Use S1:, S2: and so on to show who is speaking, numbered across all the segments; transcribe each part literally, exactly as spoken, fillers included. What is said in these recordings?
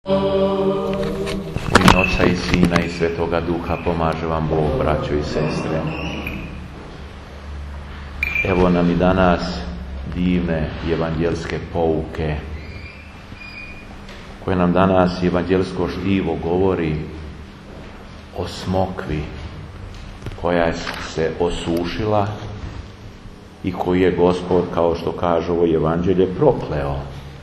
S1: U ime Oca i Sina i Svetoga Duha pomaže vam Bog, braćo i sestre. Evo nam i danas divne evanđelske pouke, koje nam danas evanđelsko štivo govori o smokvi koja se osušila i koju je Gospod, kao što kaže ovo evanđelje, prokleo.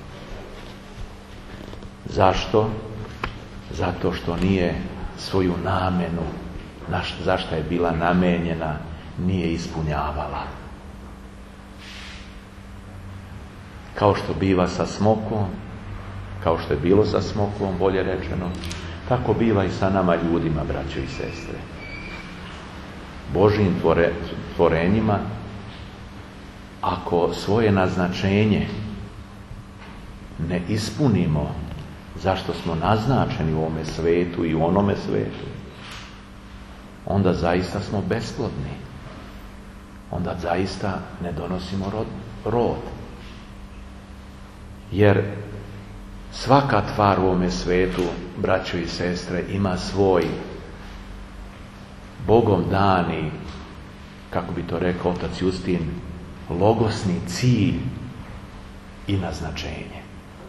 S1: Zašto? Zato što nije svoju namenu, za što je bila namenjena, nije ispunjavala. Kao što biva sa smokvom, kao što je bilo sa smokvom, bolje rečeno, tako biva i sa nama ljudima, braćo i sestre. Božjim tvore, tvorenjima, ako svoje naznačenje ne ispunimo, zašto smo naznačeni u ovome svetu i u onome svetu, onda zaista smo besplodni. Onda zaista ne donosimo rod. rod. Jer svaka tvar u ovome svetu, braćo i sestre, ima svoj Bogom dani, kako bi to rekao otac Justin, logosni cilj i naznačenje.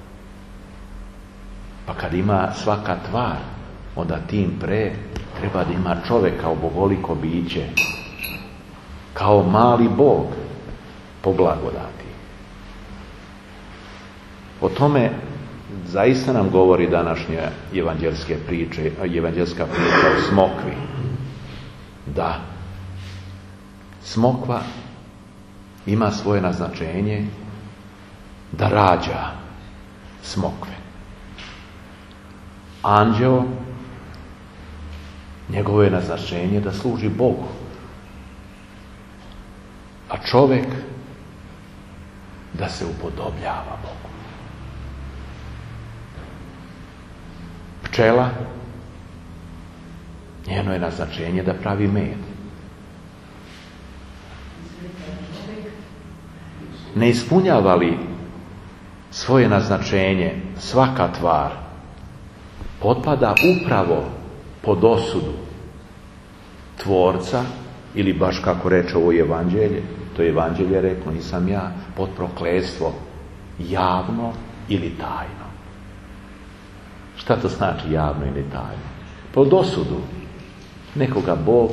S1: Pa kad ima svaka tvar, onda tim pre treba da ima čovjek kao bogoliko biće, kao mali Bog po blagodati. O tome zaista nam govori današnje evanđelske priče, evanđelska priča o smokvi. Da, smokva ima svoje naznačenje da rađa smokve. Anđeo, njegovo je naznačenje da služi Bogu. A čovjek da se upodobljava Bogu. Pčela, njeno je naznačenje da pravi med. Ne ispunjava li svoje naznačenje svaka tvar, potpada upravo pod osudu tvorca, ili baš kako reče ovo evanđelje, to je evanđelje reklo, nisam ja, pod prokletstvo javno ili tajno. Šta to znači javno ili tajno? Pod osudu nekoga Bog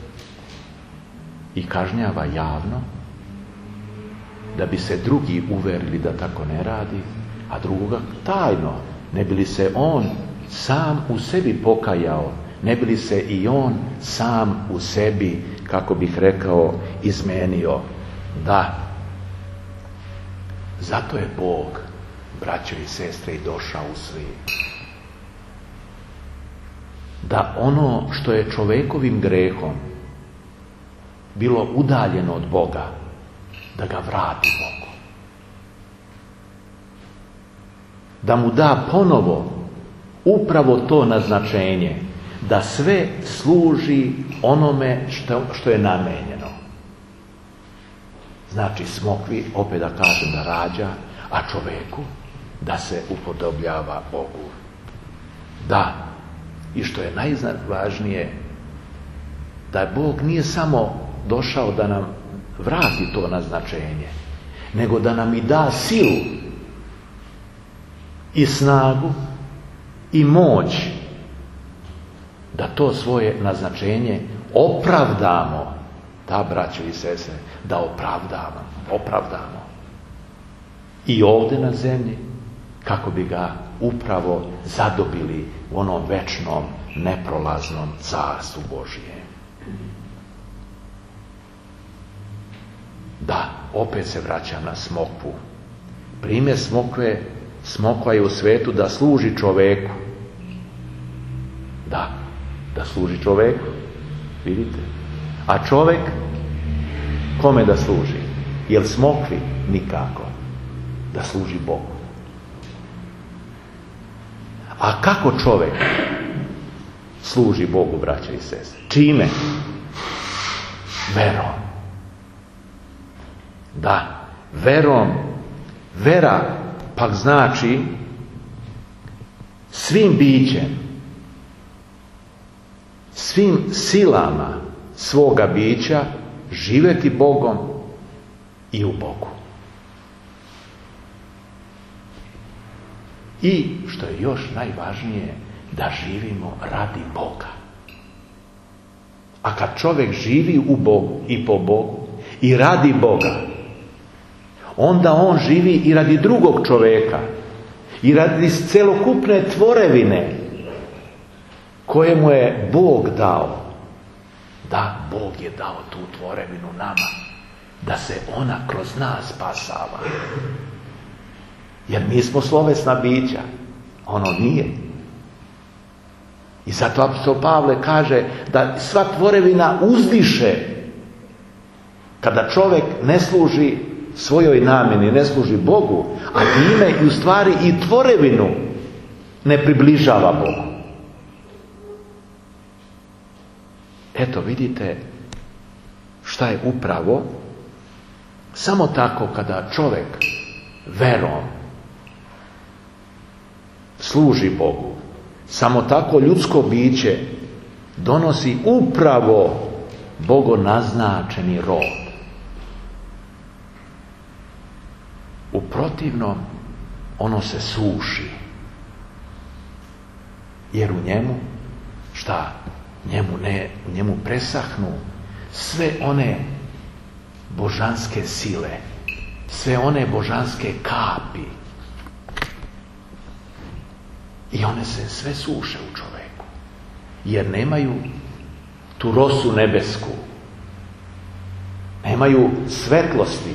S1: i kažnjava javno, da bi se drugi uverili da tako ne radi, a drugoga tajno, ne bi li se on sam u sebi pokajao, ne bi li se i on sam u sebi, kako bih rekao, izmenio. Da, zato je Bog, braćo i sestre, i došao u svijet. Da ono što je čovekovim grehom bilo udaljeno od Boga, da ga vrati Bogu. Da mu da ponovo upravo to naznačenje, da sve služi onome što, što je namenjeno. Znači smokvi, opet da kažem, da rađa, a čoveku da se upodobljava Bogu. Da, i što je najvažnije, da Bog nije samo došao da nam vrati to naznačenje, nego da nam i da silu i snagu i moć da to svoje naznačenje opravdamo. Da, braćo i sestre, da opravdamo, opravdamo. I ovdje na zemlji, kako bi ga upravo zadobili u onom večnom, neprolaznom carstvu Božije. Da, opet se vraćam na smokvu. Primjer smokve, smokva je u svetu da služi čoveku. Da, da služi čoveku. Vidite? A čovek kome da služi? Jel smokvi? Nikako. Da služi Bogu. A kako čovek služi Bogu, braće i sestre? Čime? Verom. Da, verom. Vera pak znači svim bićem, svim silama svoga bića živjeti Bogom i u Bogu. I, što je još najvažnije, da živimo radi Boga. A kad čovjek živi u Bogu i po Bogu i radi Boga, onda on živi i radi drugog čovjeka i radi celokupne tvorevine koje mu je Bog dao. Da, Bog je dao tu tvorevinu nama, da se ona kroz nas spasava. Jer mi smo slovesna bića, ono nije. I zato apostol Pavle kaže da sva tvorevina uzdiše kada čovjek ne služi svojoj namjeni, ne služi Bogu, a time i u stvari i tvorevinu ne približava Bogu. Eto, vidite šta je upravo samo tako kada čovjek verom služi Bogu, samo tako ljudsko biće donosi upravo bogonaznačeni rod. U protivnom ono se suši. Jer u njemu šta? Njemu ne, u njemu presahnu sve one božanske sile, sve one božanske kapi. I one se sve suše u čovjeku. Jer nemaju tu rosu nebesku. Nemaju svetlosti.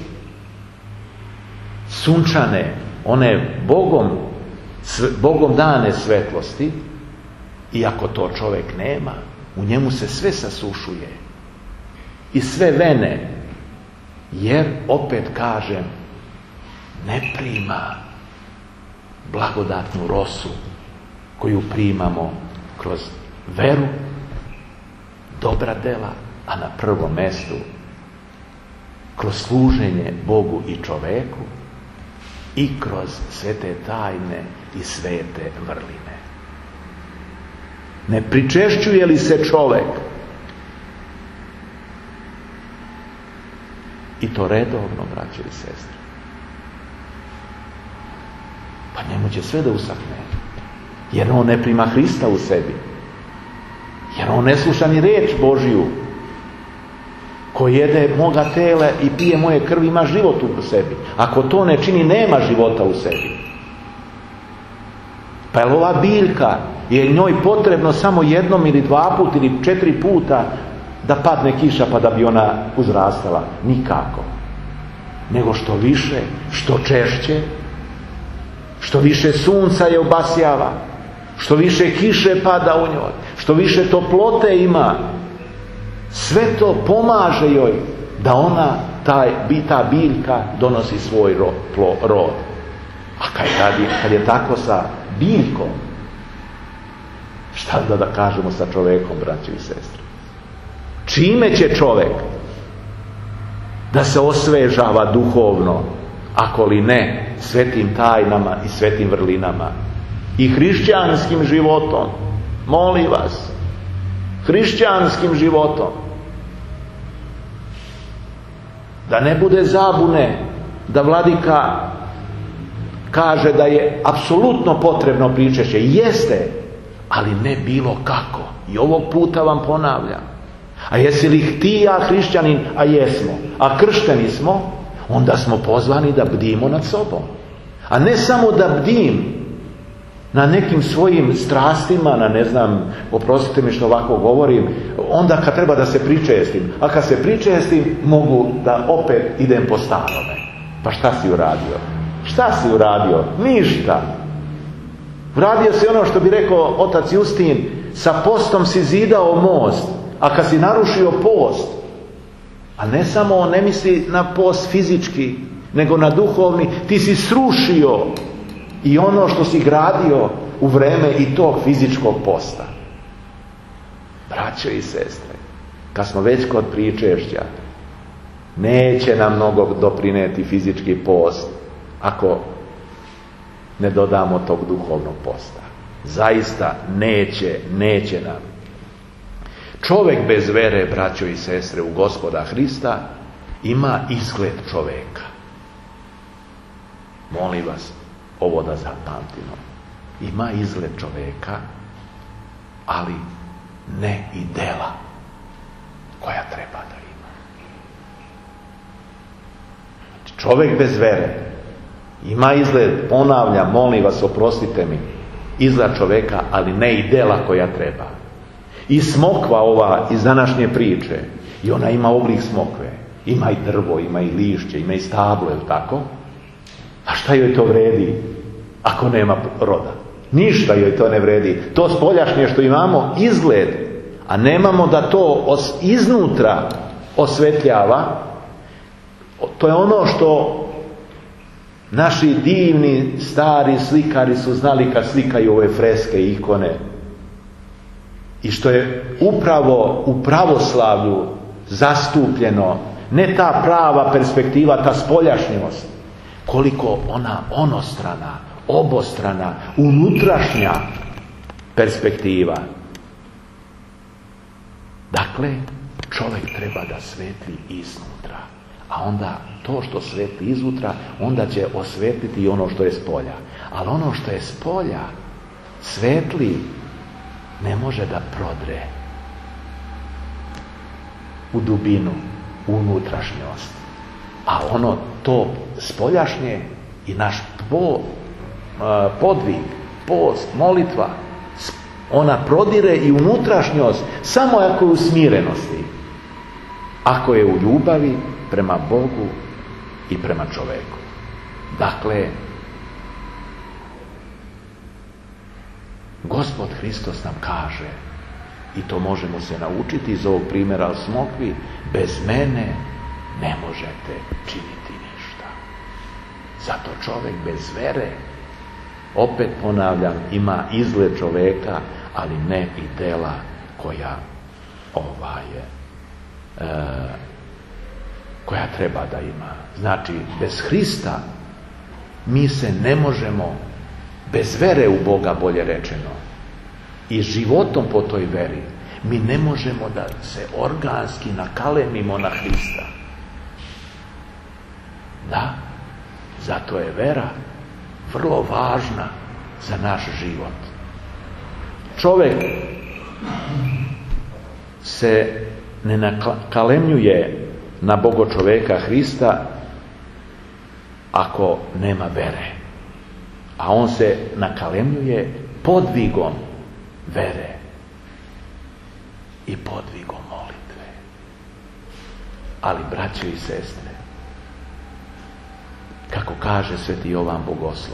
S1: Sunčane, one Bogom, Bogom dane svetlosti. I ako to čovjek nema, u njemu se sve sasušuje. I sve vene. Jer, opet kažem, ne prima blagodatnu rosu koju primamo kroz veru, dobra dela, a na prvom mjestu kroz služenje Bogu i čoveku i kroz svete tajne i svete vrline. Ne pričešćuje li se čovjek i to redovno, braćo i sestre, pa njemu će sve da usahne. Jer on ne prima Hrista u sebi. Jer on ne sluša ni riječ Božiju. Ko jede moga tela i pije moje krvi ima život u sebi. Ako to ne čini, nema života u sebi. Pa je ova biljka, je njoj potrebno samo jednom ili dva puta ili četiri puta da padne kiša pa da bi ona uzrastala? Nikako. Nego što više, što češće, što više sunca je obasjava, što više kiše pada u njoj, što više toplote ima, sve to pomaže joj da ona, taj, ta biljka donosi svoj rod. A kad, kad je tako sa biljkom, šta da da kažemo sa čovjekom, braći i sestre? Čime će čovjek da se osvežava duhovno, ako li ne svetim tajnama i svetim vrlinama i hrišćanskim životom? Molim vas, hrišćanskim životom. Da ne bude zabune da vladika kaže da je apsolutno potrebno pričešće. Jeste, ali ne bilo kako. I ovog puta vam ponavljam. A jesi li ti ja hrišćanin? A jesmo. A kršteni smo? Onda smo pozvani da bdimo nad sobom. A ne samo da bdim na nekim svojim strastima, na ne znam, oprostite mi što ovako govorim, onda kad treba da se pričestim. A kad se pričestim, mogu da opet idem po starome. Pa šta si uradio? Šta si uradio? Ništa. Uradio si ono što bi rekao otac Justin, sa postom si zidao most, a kad si narušio post, a ne samo, on ne misli na post fizički, nego na duhovni, ti si srušio i ono što si gradio u vreme i tog fizičkog posta. Braćo i sestre, kad smo već kod pričešća, neće nam mnogo doprineti fizički post ako ne dodamo tog duhovnog posta. Zaista neće, neće nam. Čovjek bez vere, braćo i sestre, u Gospoda Hrista ima izgled čovjeka. Molim vas, ovo da zapamtimo. Ima izgled čovjeka, ali ne i dela koja treba da ima. Čovjek bez vere ima izgled, ponavljam, molim vas, oprostite mi, izgled čovjeka, ali ne i dela koja treba. I smokva ova iz današnje priče, i ona ima oblik smokve, ima i drvo, ima i lišće, ima i stablo, je li tako? A šta joj to vredi ako nema roda? Ništa joj to ne vredi. To spoljašnje što imamo izgled, a nemamo da to os, iznutra osvetljava, to je ono što naši divni stari slikari su znali kad slikaju ove freske i ikone. I što je upravo u pravoslavlju zastupljeno, ne ta prava perspektiva, ta spoljašnjost, koliko ona onostrana, obostrana, unutrašnja perspektiva. Dakle, čovjek treba da svetli iznutra, a onda to što svetli iznutra, onda će osvetliti i ono što je spolja. Ali ono što je spolja, svetli, ne može da prodre u dubinu, u unutrašnjost. A ono, to spoljašnje i naš po, podvig, post, molitva, ona prodire i unutrašnjost samo ako je u smirenosti, ako je u ljubavi prema Bogu i prema čovjeku. Dakle, Gospod Hristos nam kaže, i to možemo se naučiti iz ovog primjera o smokvi, bez mene ne možete činiti ništa. Zato čovjek bez vere, opet ponavljam, ima izgled čovjeka, ali ne i dela koja ovaj, e, koja treba da ima. Znači, bez Hrista mi se ne možemo, bez vere u Boga, bolje rečeno, i životom po toj veri, mi ne možemo da se organski nakalemimo na Hrista. Da, zato je vera vrlo važna za naš život. Čovjek se ne nakalemljuje na Bogočoveka Hrista ako nema vere. A on se nakalemljuje podvigom vere i podvigom molitve. Ali, braćo i sestre, kako kaže sveti Jovan Bogoslov,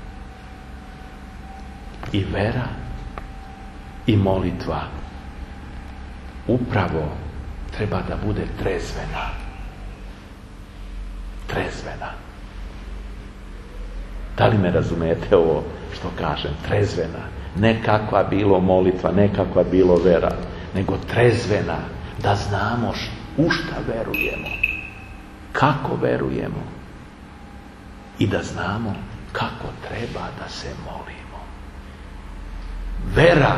S1: i vera i molitva upravo treba da bude trezvena. Trezvena. Da li me razumete ovo što kažem? Trezvena. Ne kakva bilo molitva, ne kakva bilo vera, nego trezvena, da znamo u šta verujemo, kako verujemo i da znamo kako treba da se molimo. Vera,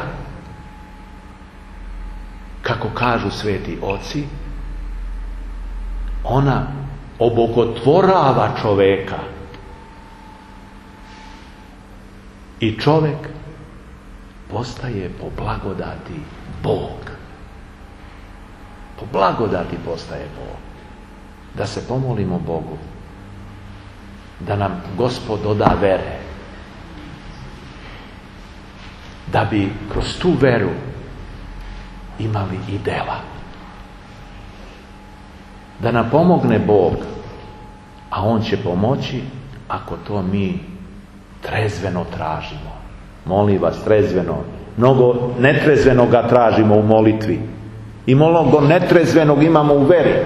S1: kako kažu sveti oci, ona obogotvorava čoveka i čovjek postaje po blagodati Bog. Po blagodati postaje Bog. Da se pomolimo Bogu, da nam Gospod doda vere, da bi kroz tu veru imali i dela. Da nam pomogne Bog, a On će pomoći ako to mi trezveno tražimo. Molim vas, trezveno. Mnogo netrezvenog ga tražimo u molitvi. I mnogo netrezvenog imamo u veri.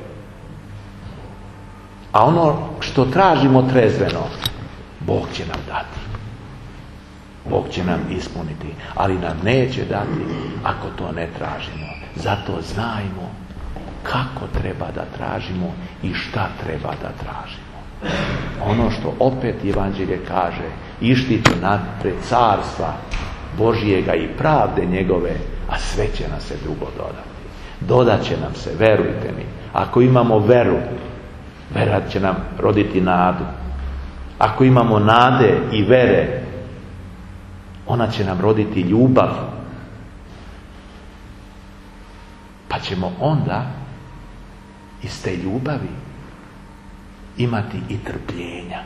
S1: A ono što tražimo trezveno, Bog će nam dati. Bog će nam ispuniti. Ali nam neće dati ako to ne tražimo. Zato znajmo kako treba da tražimo i šta treba da tražimo. Ono što opet Evanđelje kaže, ištite napred carstva Božijega i pravde njegove, a sve će nam se drugo dodati. Dodat će nam se, verujte mi. Ako imamo veru, vera će nam roditi nadu. Ako imamo nade i vere, ona će nam roditi ljubav. Pa ćemo onda iz te ljubavi imati i trpljenja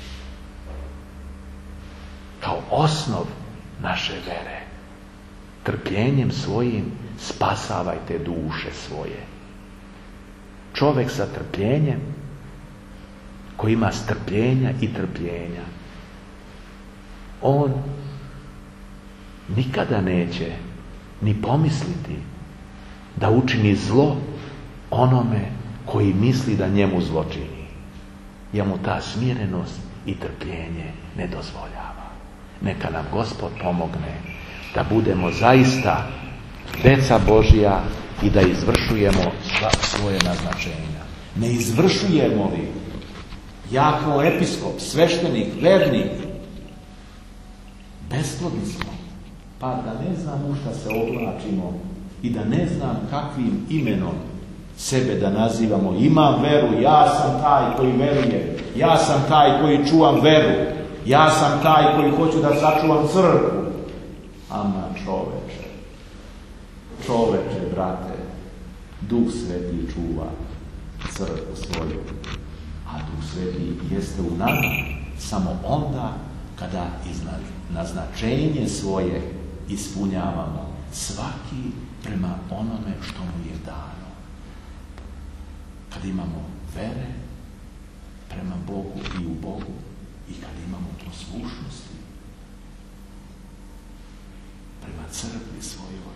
S1: kao osnov naše vere. Trpljenjem svojim spasavajte duše svoje. Čovjek sa trpljenjem, koji ima strpljenja i trpljenja, on nikada neće ni pomisliti da učini zlo onome koji misli da njemu zlo čini. Jer mu ta smirenost i trpljenje ne dozvoljava. Neka nam Gospod pomogne da budemo zaista deca Božja i da izvršujemo svoje naznačenja. Ne izvršujemo li, ja kao episkop, sveštenik, vernik, besplodni smo, pa da ne znam u šta se oblačimo i da ne znam kakvim imenom sebe da nazivamo. Imam veru, ja sam taj koji veruje, ja sam taj koji čuvam veru, ja sam taj koji hoću da sačuvam crkvu. Ama čoveče, čoveče, brate, Duh Sveti čuva crkvu svoju, a Duh Sveti jeste u nama samo onda kada iznad naznačenje svoje ispunjavamo, svaki prema onome što mu je dano. Kad imamo vere prema Bogu i u Bogu i kad imamo poslušnosti prema crkvi svojoj,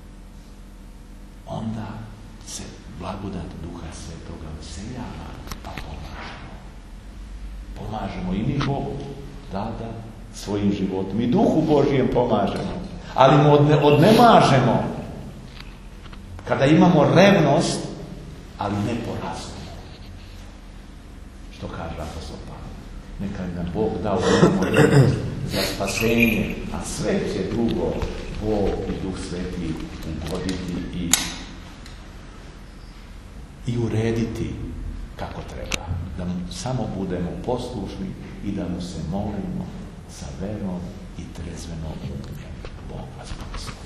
S1: onda se blagodat Duha Svetoga useljava, pa pomažemo. Pomažemo i mi Bogu, da, da, svojim životom. I Duhu Božijem pomažemo. Ali mu odne, odnemažemo kada imamo revnost, ali ne po razumu. Što kaže apostol Pavle? Neka nam Bog dao revnost za spasenje, a sve će drugo Bog i Duh Sveti ugoditi i, i urediti kako treba. Da mu samo budemo poslušni i da mu se molimo sa verom i trezvenom umom. Bog vas blagoslovi.